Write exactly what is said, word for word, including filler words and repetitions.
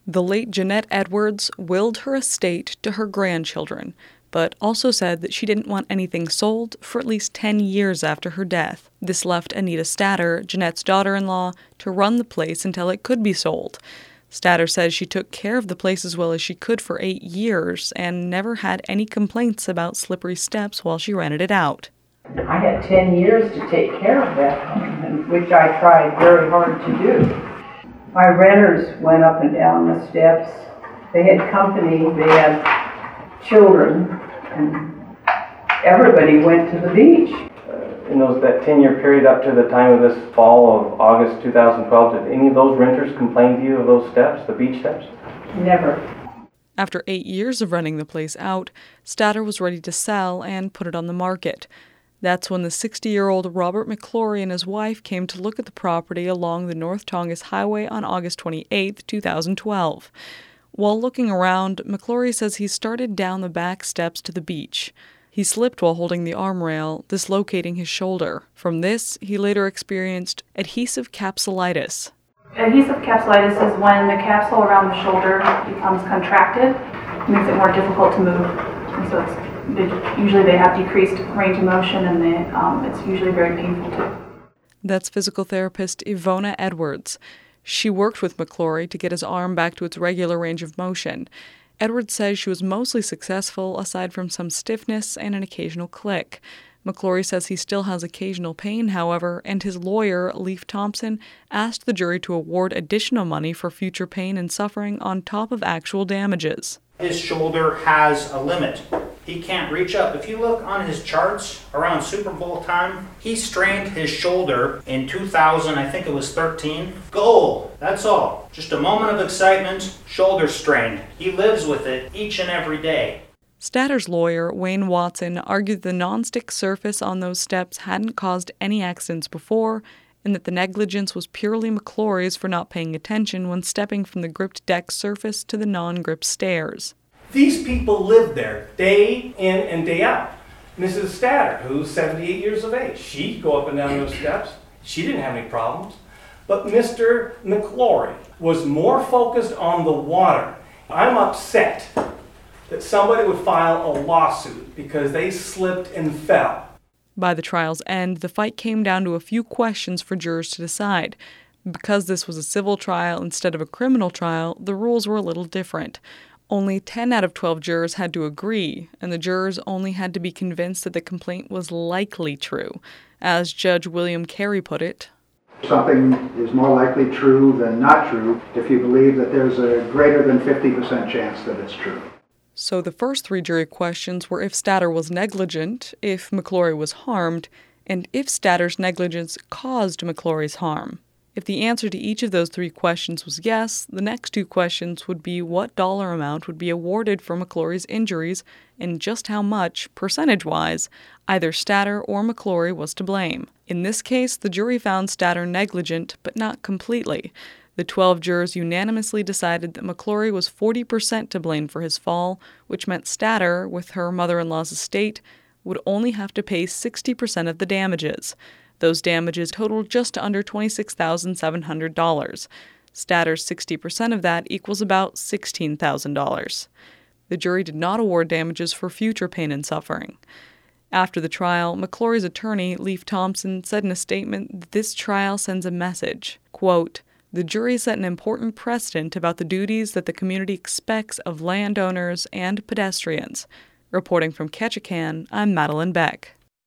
The late Jeanette Edwards willed her estate to her grandchildren, but also said that she didn't want anything sold for at least ten years after her death. This left Anita Statter, Jeanette's daughter-in-law, to run the place until it could be sold. Statter says she took care of the place as well as she could for eight years and never had any complaints about slippery steps while she rented it out. I had ten years to take care of that home, which I tried very hard to do. My renters went up and down the steps. They had company, they had children, and everybody went to the beach. In those that ten-year period up to the time of this fall of August two thousand twelve, did any of those renters complain to you of those steps, the beach steps? Never. After eight years of renting the place out, Statter was ready to sell and put it on the market. That's when the sixty-year-old Robert McClory and his wife came to look at the property along the North Tongass Highway on August twenty-eighth, two thousand twelve. While looking around, McClory says he started down the back steps to the beach. He slipped while holding the arm rail, dislocating his shoulder. From this, he later experienced adhesive capsulitis. Adhesive capsulitis is when the capsule around the shoulder becomes contracted. It makes it more difficult to move. And so it's, they, usually they have decreased range of motion, and they, um, it's usually very painful too. That's physical therapist Ivona Edwards. She worked with McClory to get his arm back to its regular range of motion. Edwards says she was mostly successful, aside from some stiffness and an occasional click. McClory says he still has occasional pain, however, and his lawyer, Leif Thompson, asked the jury to award additional money for future pain and suffering on top of actual damages. His shoulder has a limit. He can't reach up. If you look on his charts around Super Bowl time, he strained his shoulder in two thousand, I think it was thirteen. Goal, that's all. Just a moment of excitement, shoulder strained. He lives with it each and every day. Statter's lawyer, Wayne Watson, argued the nonstick surface on those steps hadn't caused any accidents before, and that the negligence was purely McClory's for not paying attention when stepping from the gripped deck surface to the non-gripped stairs. These people live there day in and day out. Missus Statter, who's seventy-eight years of age, she'd go up and down those steps. She didn't have any problems. But Mister McClory was more focused on the water. I'm upset that somebody would file a lawsuit because they slipped and fell. By the trial's end, the fight came down to a few questions for jurors to decide. Because this was a civil trial instead of a criminal trial, the rules were a little different. Only ten out of twelve jurors had to agree, and the jurors only had to be convinced that the complaint was likely true. As Judge William Carey put it, something is more likely true than not true if you believe that there's a greater than fifty percent chance that it's true. So the first three jury questions were if Statter was negligent, if McClory was harmed, and if Statter's negligence caused McClory's harm. If the answer to each of those three questions was yes, the next two questions would be what dollar amount would be awarded for McClory's injuries and just how much, percentage-wise, either Statter or McClory was to blame. In this case, the jury found Statter negligent, but not completely. The twelve jurors unanimously decided that McClory was forty percent to blame for his fall, which meant Statter, with her mother-in-law's estate, would only have to pay sixty percent of the damages. Those damages totaled just under twenty-six thousand seven hundred dollars. Statter's sixty percent of that equals about sixteen thousand dollars. The jury did not award damages for future pain and suffering. After the trial, McClory's attorney, Leif Thompson, said in a statement that this trial sends a message, quote, "The jury set an important precedent about the duties that the community expects of landowners and pedestrians." Reporting from Ketchikan, I'm Madeline Beck.